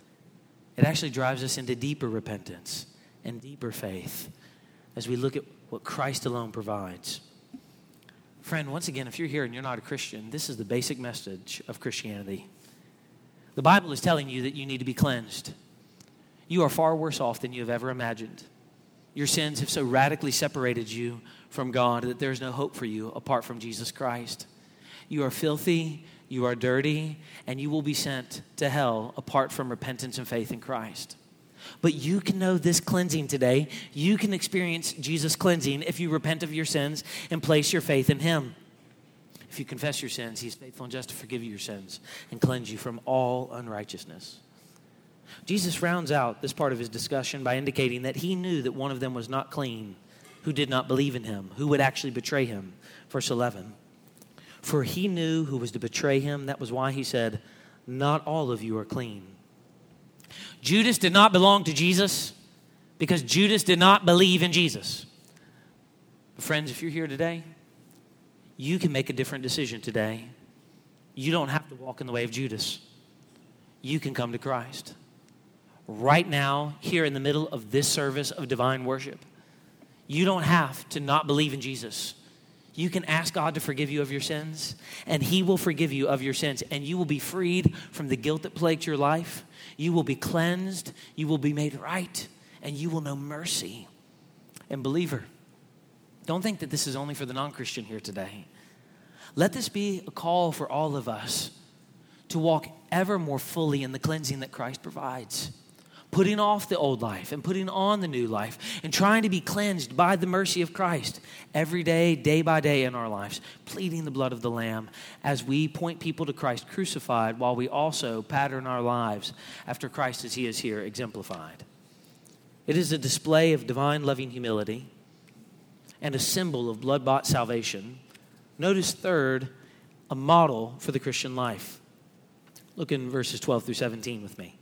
It actually drives us into deeper repentance and deeper faith as we look at what Christ alone provides. Friend, once again, if you're here and you're not a Christian, this is the basic message of Christianity. The Bible is telling you that you need to be cleansed. You are far worse off than you have ever imagined. Your sins have so radically separated you from God that there's no hope for you apart from Jesus Christ. You are filthy, you are dirty, and you will be sent to hell apart from repentance and faith in Christ. But you can know this cleansing today. You can experience Jesus' cleansing if you repent of your sins and place your faith in Him. If you confess your sins, He's faithful and just to forgive you your sins and cleanse you from all unrighteousness. Jesus rounds out this part of His discussion by indicating that He knew that one of them was not clean, who did not believe in Him, who would actually betray Him. Verse 11, for He knew who was to betray Him. That was why He said, not all of you are clean. Judas did not belong to Jesus because Judas did not believe in Jesus. But friends, if you're here today, you can make a different decision today. You don't have to walk in the way of Judas. You can come to Christ. Right now, here in the middle of this service of divine worship, you don't have to not believe in Jesus. You can ask God to forgive you of your sins, and He will forgive you of your sins, and you will be freed from the guilt that plagued your life. You will be cleansed, you will be made right, and you will know mercy. And believer, don't think that this is only for the non-Christian here today. Let this be a call for all of us to walk ever more fully in the cleansing that Christ provides. Putting off the old life and putting on the new life and trying to be cleansed by the mercy of Christ every day, day by day in our lives, pleading the blood of the Lamb as we point people to Christ crucified while we also pattern our lives after Christ as He is here exemplified. It is a display of divine loving humility and a symbol of blood-bought salvation. Notice third, a model for the Christian life. Look in verses 12 through 17 with me.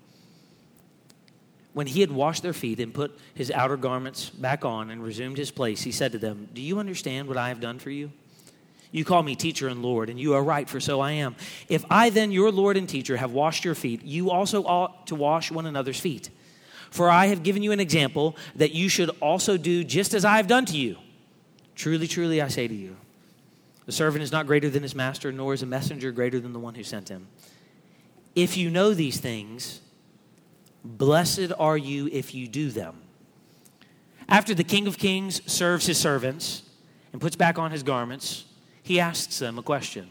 When He had washed their feet and put His outer garments back on and resumed His place, He said to them, do you understand what I have done for you? You call me teacher and Lord, and you are right, for so I am. If I then, your Lord and teacher, have washed your feet, you also ought to wash one another's feet. For I have given you an example that you should also do just as I have done to you. Truly, truly, I say to you, the servant is not greater than his master, nor is a messenger greater than the one who sent him. If you know these things, blessed are you if you do them. After the King of Kings serves His servants and puts back on His garments, He asks them a question.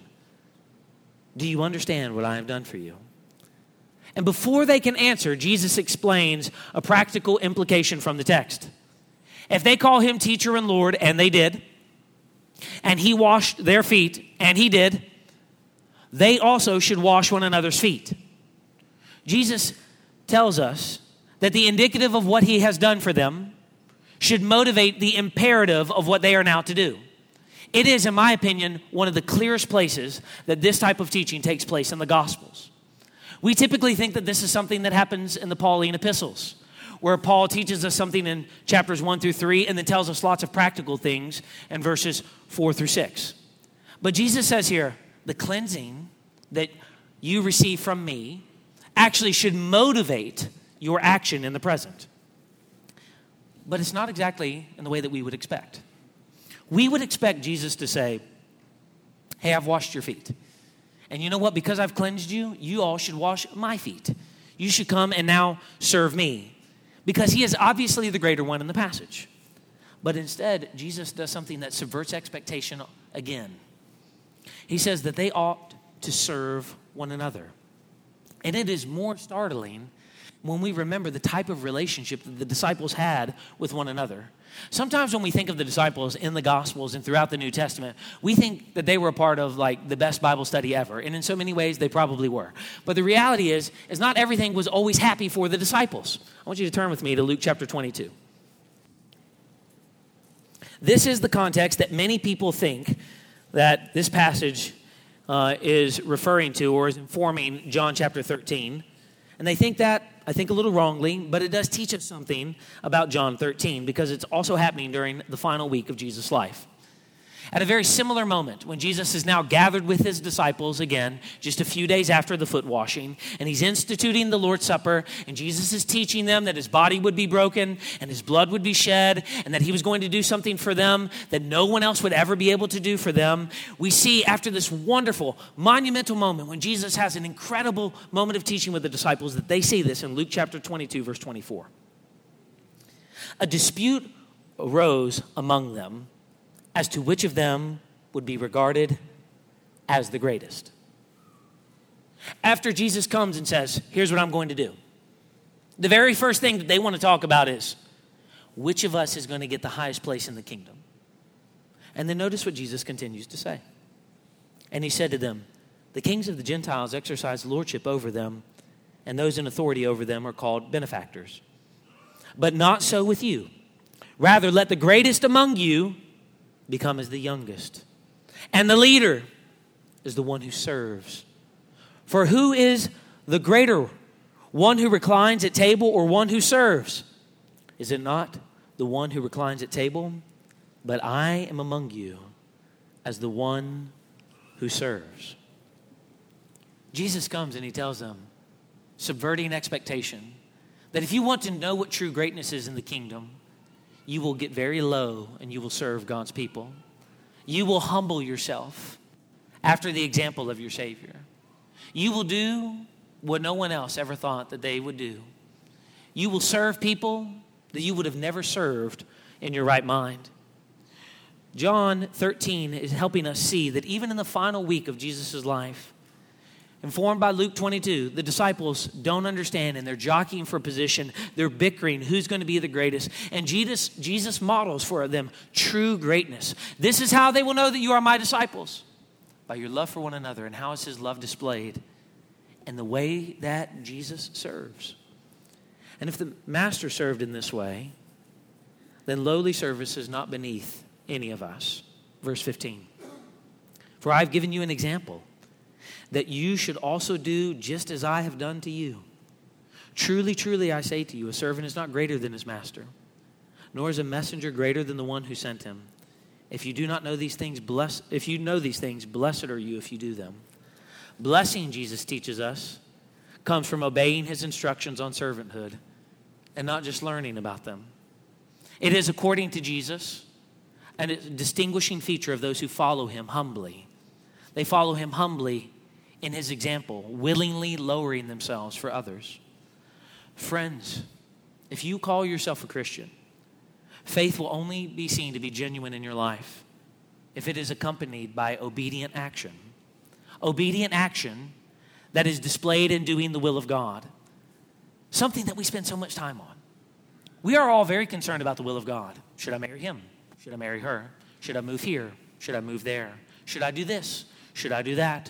Do you understand what I have done for you? And before they can answer, Jesus explains a practical implication from the text. If they call Him teacher and Lord, and they did, and He washed their feet, and He did, they also should wash one another's feet. Jesus tells us that the indicative of what He has done for them should motivate the imperative of what they are now to do. It is, in my opinion, one of the clearest places that this type of teaching takes place in the Gospels. We typically think that this is something that happens in the Pauline epistles, where Paul teaches us something in chapters 1 through 3 and then tells us lots of practical things in verses 4 through 6. But Jesus says here, the cleansing that you receive from me actually should motivate your action in the present. But it's not exactly in the way that we would expect. We would expect Jesus to say, hey, I've washed your feet. And you know what? Because I've cleansed you, you all should wash my feet. You should come and now serve me. Because he is obviously the greater one in the passage. But instead, Jesus does something that subverts expectation again. He says that they ought to serve one another. And it is more startling when we remember the type of relationship that the disciples had with one another. Sometimes when we think of the disciples in the Gospels and throughout the New Testament, we think that they were a part of like the best Bible study ever. And in so many ways, they probably were. But the reality is not everything was always happy for the disciples. I want you to turn with me to Luke chapter 22. This is the context that many people think that this passage is referring to or is informing John chapter 13. And they think that, I think a little wrongly, but it does teach us something about John 13 because it's also happening during the final week of Jesus' life. At a very similar moment, when Jesus is now gathered with his disciples again, just a few days after the foot washing, and he's instituting the Lord's Supper, and Jesus is teaching them that his body would be broken and his blood would be shed, and that he was going to do something for them that no one else would ever be able to do for them. We see after this wonderful, monumental moment when Jesus has an incredible moment of teaching with the disciples that they see this in Luke chapter 22, verse 24. A dispute arose among them as to which of them would be regarded as the greatest. After Jesus comes and says, here's what I'm going to do, the very first thing that they want to talk about is, which of us is going to get the highest place in the kingdom? And then notice what Jesus continues to say. And he said to them, the kings of the Gentiles exercise lordship over them, and those in authority over them are called benefactors. But not so with you. Rather, let the greatest among you become as the youngest, and the leader is the one who serves. For who is the greater, one who reclines at table or one who serves? Is it not the one who reclines at table? But I am among you as the one who serves. Jesus comes and he tells them, subverting expectation, that if you want to know what true greatness is in the kingdom, you will get very low and you will serve God's people. You will humble yourself after the example of your Savior. You will do what no one else ever thought that they would do. You will serve people that you would have never served in your right mind. John 13 is helping us see that even in the final week of Jesus' life, informed by Luke 22, the disciples don't understand and they're jockeying for position. They're bickering who's going to be the greatest. And Jesus models for them true greatness. This is how they will know that you are my disciples. By your love for one another. And how is his love displayed? In the way that Jesus serves. And if the master served in this way, then lowly service is not beneath any of us. Verse 15. For I've given you an example, that you should also do just as I have done to you. Truly, truly, I say to you, a servant is not greater than his master, nor is a messenger greater than the one who sent him. If you know these things, blessed are you if you do them. Blessing, Jesus teaches us, comes from obeying his instructions on servanthood and not just learning about them. It is, according to Jesus, a distinguishing feature of those who follow him humbly. They follow him humbly in his example, willingly lowering themselves for others. Friends, if you call yourself a Christian, faith will only be seen to be genuine in your life if it is accompanied by obedient action. Obedient action that is displayed in doing the will of God. Something that we spend so much time on. We are all very concerned about the will of God. Should I marry him? Should I marry her? Should I move here? Should I move there? Should I do this? Should I do that?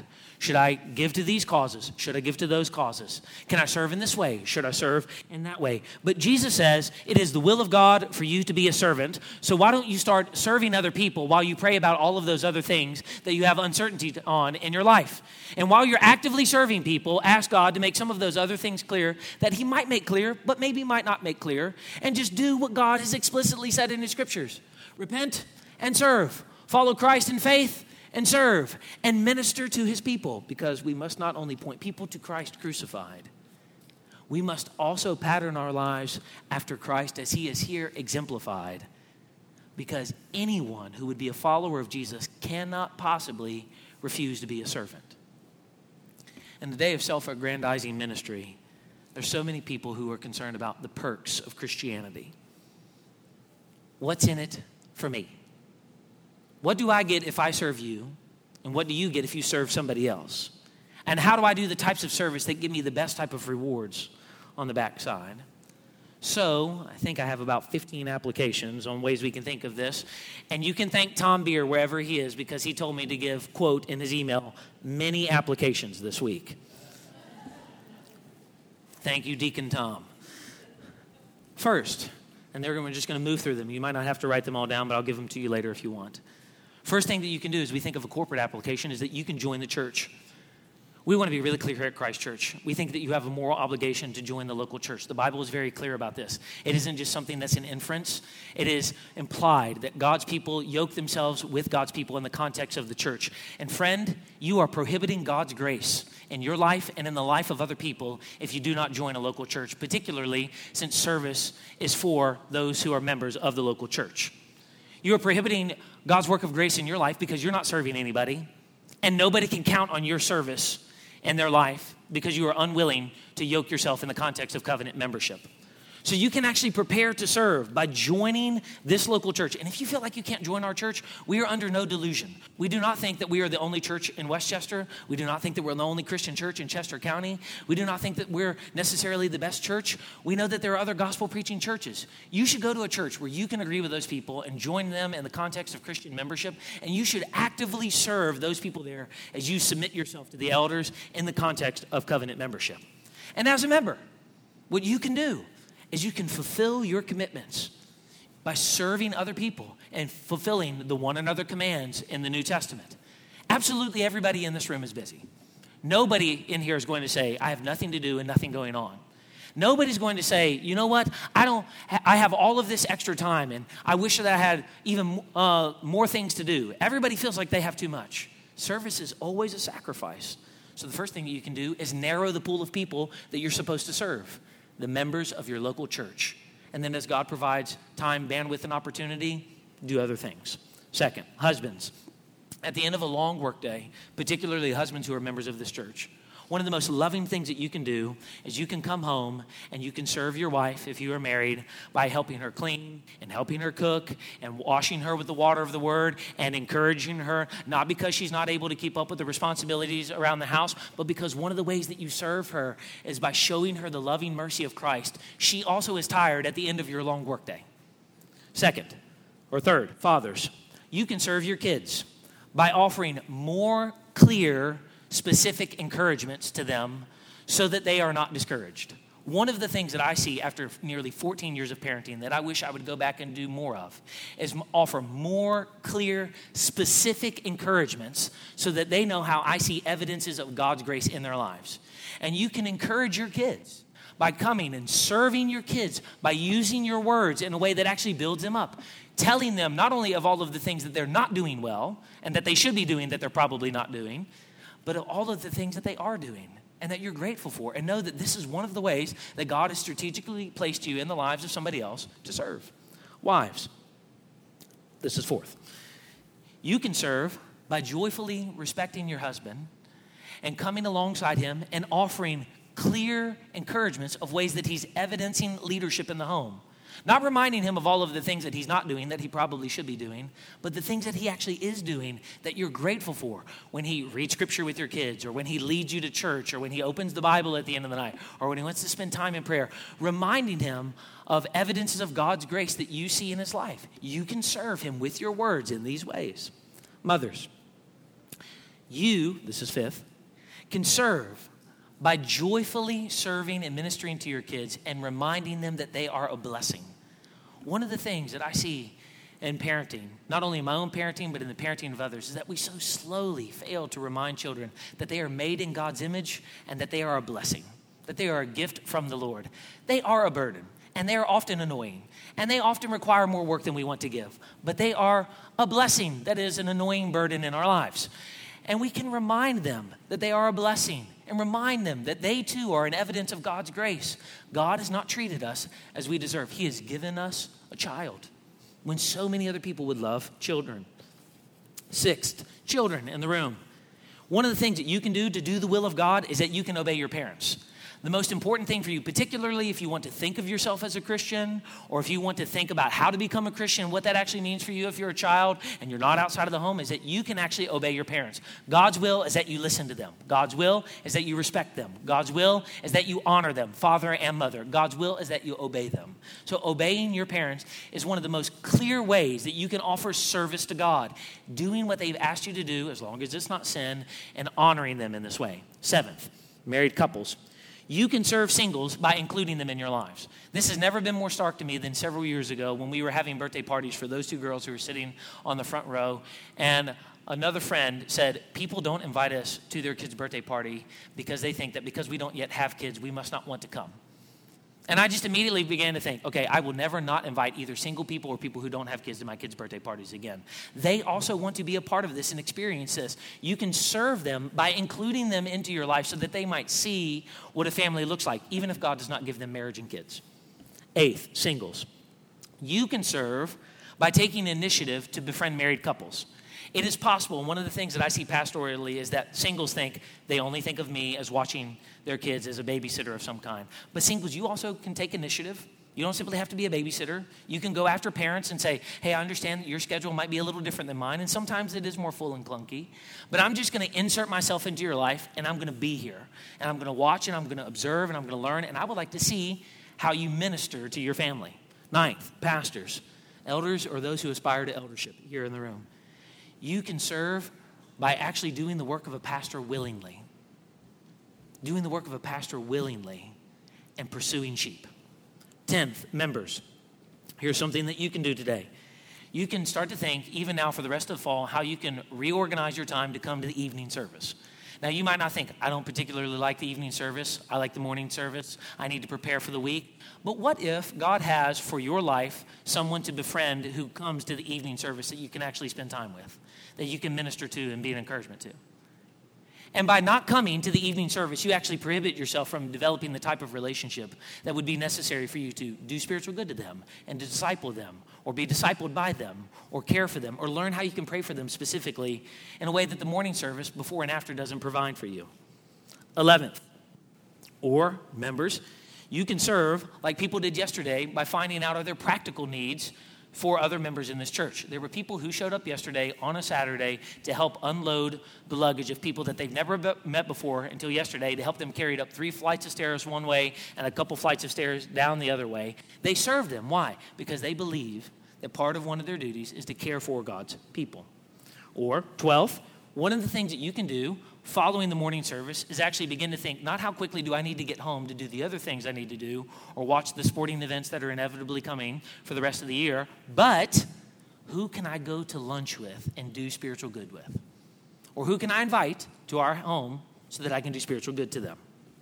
Should I give to these causes? Should I give to those causes? Can I serve in this way? Should I serve in that way? But Jesus says it is the will of God for you to be a servant. So why don't you start serving other people while you pray about all of those other things that you have uncertainty on in your life? And while you're actively serving people, ask God to make some of those other things clear that he might make clear, but maybe might not make clear. And just do what God has explicitly said in his scriptures. Repent and serve. Follow Christ in faith and serve and minister to his people, because we must not only point people to Christ crucified, we must also pattern our lives after Christ as he is here exemplified, because anyone who would be a follower of Jesus cannot possibly refuse to be a servant. In the day of self-aggrandizing ministry, there's so many people who are concerned about the perks of Christianity. What's in it for me? What do I get if I serve you? And what do you get if you serve somebody else? And how do I do the types of service that give me the best type of rewards on the backside? So I think I have about 15 applications on ways we can think of this. And you can thank Tom Beer wherever he is, because he told me to give, quote, in his email, many applications this week. Thank you, Deacon Tom. First, and we're just going to move through them. You might not have to write them all down, but I'll give them to you later if you want. First thing that you can do as we think of a corporate application is that you can join the church. We want to be really clear here at Christ Church. We think that you have a moral obligation to join the local church. The Bible is very clear about this. It isn't just something that's an inference. It is implied that God's people yoke themselves with God's people in the context of the church. And friend, you are prohibiting God's grace in your life and in the life of other people if you do not join a local church, particularly since service is for those who are members of the local church. You are prohibiting God's work of grace in your life because you're not serving anybody, and nobody can count on your service in their life because you are unwilling to yoke yourself in the context of covenant membership. So you can actually prepare to serve by joining this local church. And if you feel like you can't join our church, we are under no delusion. We do not think that we are the only church in Westchester. We do not think that we're the only Christian church in Chester County. We do not think that we're necessarily the best church. We know that there are other gospel preaching churches. You should go to a church where you can agree with those people and join them in the context of Christian membership. And you should actively serve those people there as you submit yourself to the elders in the context of covenant membership. And as a member, what you can do is you can fulfill your commitments by serving other people and fulfilling the one another commands in the New Testament. Absolutely everybody in this room is busy. Nobody in here is going to say, I have nothing to do and nothing going on. Nobody's going to say, you know what, I have all of this extra time and I wish that I had even more things to do. Everybody feels like they have too much. Service is always a sacrifice. So the first thing that you can do is narrow the pool of people that you're supposed to serve. The members of your local church. And then as God provides time, bandwidth, and opportunity, do other things. Second, husbands. At the end of a long workday, particularly husbands who are members of this church, one of the most loving things that you can do is you can come home and you can serve your wife, if you are married, by helping her clean and helping her cook and washing her with the water of the word and encouraging her, not because she's not able to keep up with the responsibilities around the house, but because one of the ways that you serve her is by showing her the loving mercy of Christ. She also is tired at the end of your long workday. Second, or third, fathers, you can serve your kids by offering more clear, specific encouragements to them so that they are not discouraged. One of the things that I see after nearly 14 years of parenting that I wish I would go back and do more of is offer more clear, specific encouragements so that they know how I see evidences of God's grace in their lives. And you can encourage your kids by coming and serving your kids, by using your words in a way that actually builds them up. Telling them not only of all of the things that they're not doing well and that they should be doing that they're probably not doing, but of all of the things that they are doing and that you're grateful for. And know that this is one of the ways that God has strategically placed you in the lives of somebody else to serve. Wives, this is fourth. You can serve by joyfully respecting your husband and coming alongside him and offering clear encouragements of ways that he's evidencing leadership in the home. Not reminding him of all of the things that he's not doing that he probably should be doing, but the things that he actually is doing that you're grateful for. When he reads scripture with your kids, or when he leads you to church, or when he opens the Bible at the end of the night, or when he wants to spend time in prayer, reminding him of evidences of God's grace that you see in his life. You can serve him with your words in these ways. Mothers, this is fifth, can serve by joyfully serving and ministering to your kids and reminding them that they are a blessing. One of the things that I see in parenting, not only in my own parenting, but in the parenting of others, is that we so slowly fail to remind children that they are made in God's image and that they are a blessing, that they are a gift from the Lord. They are a burden, and they are often annoying, and they often require more work than we want to give, but they are a blessing that is an annoying burden in our lives. And we can remind them that they are a blessing and remind them that they too are an evidence of God's grace. God has not treated us as we deserve. He has given us a child when so many other people would love children. Sixth, children in the room. One of the things that you can do to do the will of God is that you can obey your parents. The most important thing for you, particularly if you want to think of yourself as a Christian, or if you want to think about how to become a Christian, what that actually means for you if you're a child and you're not outside of the home, is that you can actually obey your parents. God's will is that you listen to them. God's will is that you respect them. God's will is that you honor them, father and mother. God's will is that you obey them. So obeying your parents is one of the most clear ways that you can offer service to God, doing what they've asked you to do, as long as it's not sin, and honoring them in this way. Seventh, married couples. You can serve singles by including them in your lives. This has never been more stark to me than several years ago when we were having birthday parties for those two girls who were sitting on the front row. And another friend said, people don't invite us to their kid's birthday party because they think that because we don't yet have kids, we must not want to come. And I just immediately began to think, okay, I will never not invite either single people or people who don't have kids to my kids' birthday parties again. They also want to be a part of this and experience this. You can serve them by including them into your life so that they might see what a family looks like, even if God does not give them marriage and kids. Eighth, singles. You can serve by taking initiative to befriend married couples. It is possible, and one of the things that I see pastorally is that singles think they only think of me as watching their kids as a babysitter of some kind. But singles, you also can take initiative. You don't simply have to be a babysitter. You can go after parents and say, hey, I understand that your schedule might be a little different than mine, and sometimes it is more full and clunky, but I'm just going to insert myself into your life, and I'm going to be here, and I'm going to watch, and I'm going to observe, and I'm going to learn, and I would like to see how you minister to your family. Ninth, pastors, elders, or those who aspire to eldership here in the room. You can serve by actually doing the work of a pastor willingly. Doing the work of a pastor willingly and pursuing sheep. 10th, members. Here's something that you can do today. You can start to think, even now for the rest of the fall, how you can reorganize your time to come to the evening service. Now, you might not think, I don't particularly like the evening service. I like the morning service. I need to prepare for the week. But what if God has for your life someone to befriend who comes to the evening service that you can actually spend time with, that you can minister to and be an encouragement to? And by not coming to the evening service, you actually prohibit yourself from developing the type of relationship that would be necessary for you to do spiritual good to them and to disciple them or be discipled by them or care for them or learn how you can pray for them specifically in a way that the morning service before and after doesn't provide for you. 11th, or members, you can serve like people did yesterday by finding out are there practical needs for other members in this church. There were people who showed up yesterday on a Saturday to help unload the luggage of people that they've never met before until yesterday, to help them carry it up 3 flights of stairs one way and a couple flights of stairs down the other way. They served them. Why? Because they believe that part of one of their duties is to care for God's people. Or 12th, one of the things that you can do following the morning service is actually begin to think, not how quickly do I need to get home to do the other things I need to do or watch the sporting events that are inevitably coming for the rest of the year, but who can I go to lunch with and do spiritual good with? Or who can I invite to our home so that I can do spiritual good to them?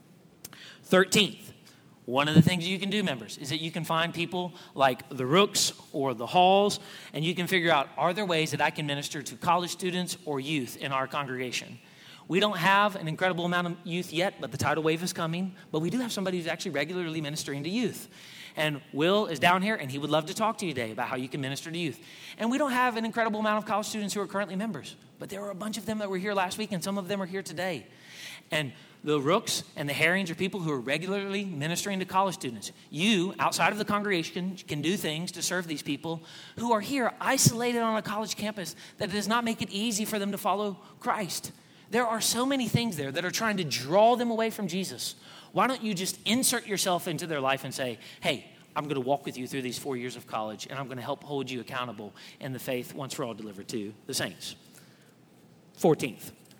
13th, one of the things you can do, members, is that you can find people like the Rooks or the Halls, and you can figure out, are there ways that I can minister to college students or youth in our congregation? We don't have an incredible amount of youth yet, but the tidal wave is coming. But we do have somebody who's actually regularly ministering to youth. And Will is down here, and he would love to talk to you today about how you can minister to youth. And we don't have an incredible amount of college students who are currently members, but there were a bunch of them that were here last week, and some of them are here today. And the Rooks and the Herrings are people who are regularly ministering to college students. You, outside of the congregation, can do things to serve these people who are here isolated on a college campus that does not make it easy for them to follow Christ. There are so many things there that are trying to draw them away from Jesus. Why don't you just insert yourself into their life and say, hey, I'm going to walk with you through these 4 years of college, and I'm going to help hold you accountable in the faith once for all delivered to the saints. 14th,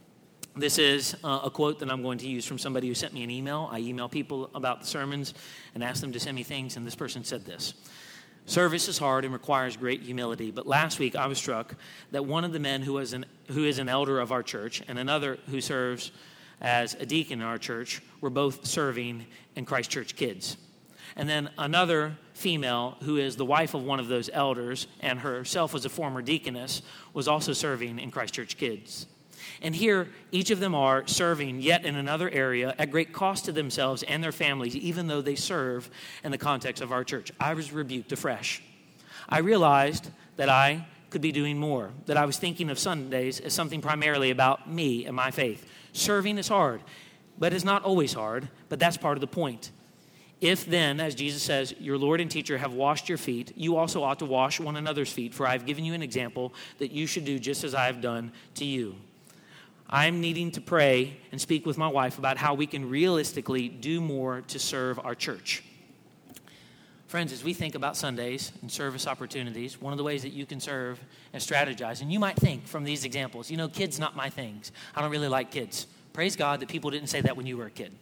This is a quote that I'm going to use from somebody who sent me an email. I email people about the sermons and ask them to send me things, and this person said this: "Service is hard and requires great humility, but last week I was struck that one of the men who is an elder of our church and another who serves as a deacon in our church were both serving in Christ Church Kids. And then another female who is the wife of one of those elders and herself was a former deaconess was also serving in Christ Church Kids. And here, each of them are serving yet in another area at great cost to themselves and their families, even though they serve in the context of our church. I was rebuked afresh. I realized that I could be doing more, that I was thinking of Sundays as something primarily about me and my faith. Serving is hard, but it's not always hard, but that's part of the point. If then, as Jesus says, your Lord and teacher have washed your feet, you also ought to wash one another's feet, for I have given you an example that you should do just as I have done to you. I'm needing to pray and speak with my wife about how we can realistically do more to serve our church." Friends, as we think about Sundays and service opportunities, one of the ways that you can serve and strategize, and you might think from these examples, kids not my things. I don't really like kids. Praise God that people didn't say that when you were a kid.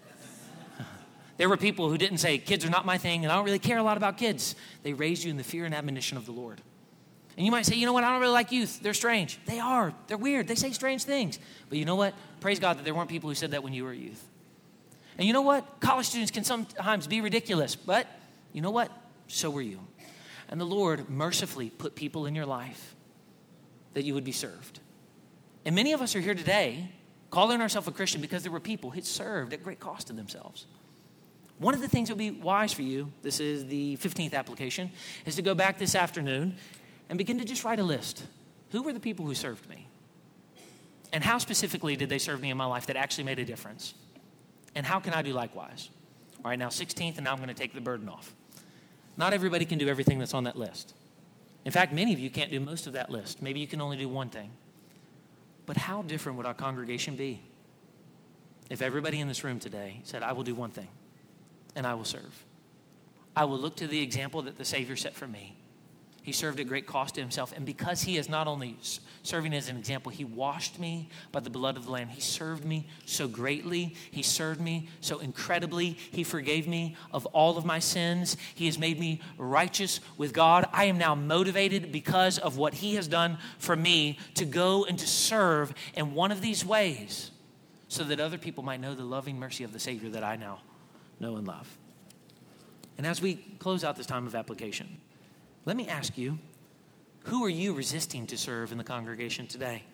There were people who didn't say, kids are not my thing, and I don't really care a lot about kids. They raised you in the fear and admonition of the Lord. And you might say, you know what, I don't really like youth. They're strange. They are. They're weird. They say strange things. But you know what? Praise God that there weren't people who said that when you were a youth. And you know what? College students can sometimes be ridiculous. But you know what? So were you. And the Lord mercifully put people in your life that you would be served. And many of us are here today calling ourselves a Christian because there were people who served at great cost to themselves. One of the things that would be wise for you, this is the 15th application, is to go back this afternoon and begin to just write a list. Who were the people who served me? And how specifically did they serve me in my life that actually made a difference? And how can I do likewise? All right, now 16th, and now I'm going to take the burden off. Not everybody can do everything that's on that list. In fact, many of you can't do most of that list. Maybe you can only do one thing. But how different would our congregation be if everybody in this room today said, I will do one thing, and I will serve. I will look to the example that the Savior set for me. He served at great cost to himself. And because he is not only serving as an example, he washed me by the blood of the Lamb. He served me so greatly. He served me so incredibly. He forgave me of all of my sins. He has made me righteous with God. I am now motivated because of what he has done for me to go and to serve in one of these ways so that other people might know the loving mercy of the Savior that I now know and love. And as we close out this time of application, let me ask you, who are you resisting to serve in the congregation today?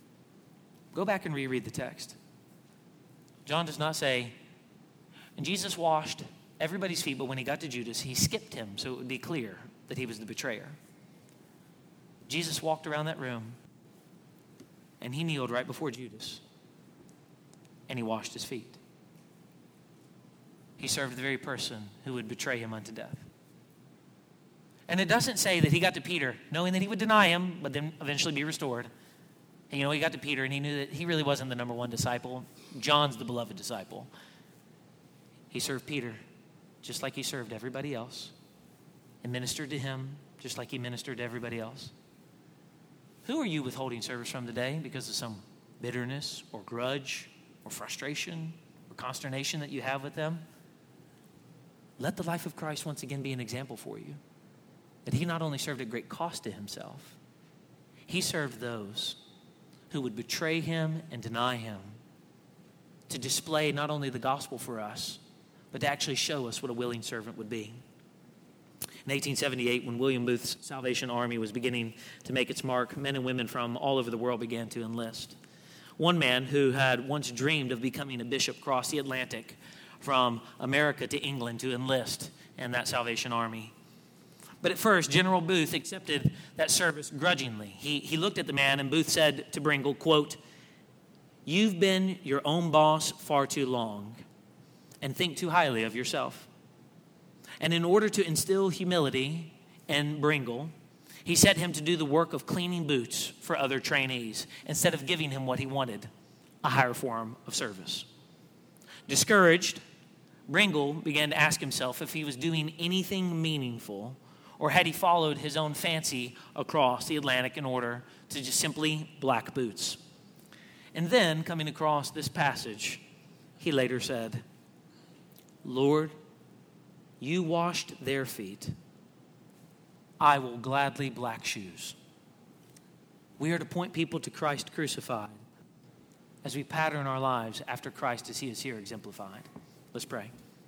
Go back and reread the text. John does not say, and Jesus washed everybody's feet, but when he got to Judas, he skipped him so it would be clear that he was the betrayer. Jesus walked around that room, and he kneeled right before Judas, and he washed his feet. He served the very person who would betray him unto death. And it doesn't say that he got to Peter knowing that he would deny him, but then eventually be restored. And he got to Peter and he knew that he really wasn't the number one disciple. John's the beloved disciple. He served Peter just like he served everybody else and ministered to him just like he ministered to everybody else. Who are you withholding service from today because of some bitterness or grudge or frustration or consternation that you have with them? Let the life of Christ once again be an example for you. That he not only served at great cost to himself, he served those who would betray him and deny him to display not only the gospel for us, but to actually show us what a willing servant would be. In 1878, when William Booth's Salvation Army was beginning to make its mark, men and women from all over the world began to enlist. One man who had once dreamed of becoming a bishop crossed the Atlantic from America to England to enlist in that Salvation Army. But at first, General Booth accepted that service grudgingly. He looked at the man, and Booth said to Bringle, quote, "You've been your own boss far too long and think too highly of yourself." And in order to instill humility in Bringle, he set him to do the work of cleaning boots for other trainees instead of giving him what he wanted, a higher form of service. Discouraged, Bringle began to ask himself if he was doing anything meaningful, or had he followed his own fancy across the Atlantic in order to just simply black boots? And then, coming across this passage, he later said, Lord, you washed their feet. I will gladly black shoes. We are to point people to Christ crucified as we pattern our lives after Christ as he is here exemplified. Let's pray.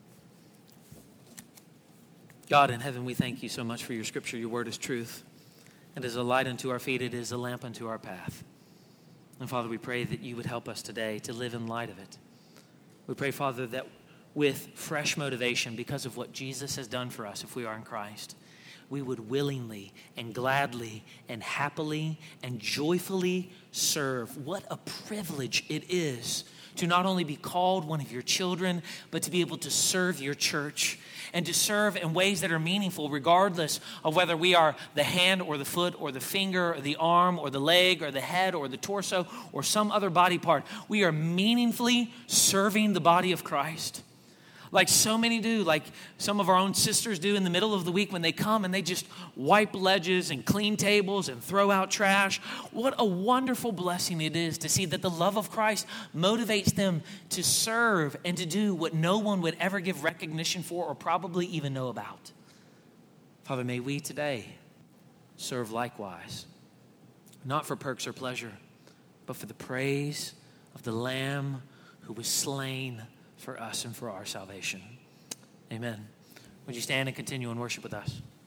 God in heaven, we thank you so much for your scripture. Your word is truth. It is a light unto our feet. It is a lamp unto our path. And Father, we pray that you would help us today to live in light of it. We pray, Father, that with fresh motivation because of what Jesus has done for us if we are in Christ, we would willingly and gladly and happily and joyfully serve. What a privilege it is to not only be called one of your children, but to be able to serve your church and to serve in ways that are meaningful, regardless of whether we are the hand or the foot or the finger or the arm or the leg or the head or the torso or some other body part. We are meaningfully serving the body of Christ. Like so many do, like some of our own sisters do in the middle of the week when they come and they just wipe ledges and clean tables and throw out trash. What a wonderful blessing it is to see that the love of Christ motivates them to serve and to do what no one would ever give recognition for or probably even know about. Father, may we today serve likewise, not for perks or pleasure, but for the praise of the Lamb who was slain for us and for our salvation. Amen. Would you stand and continue in worship with us?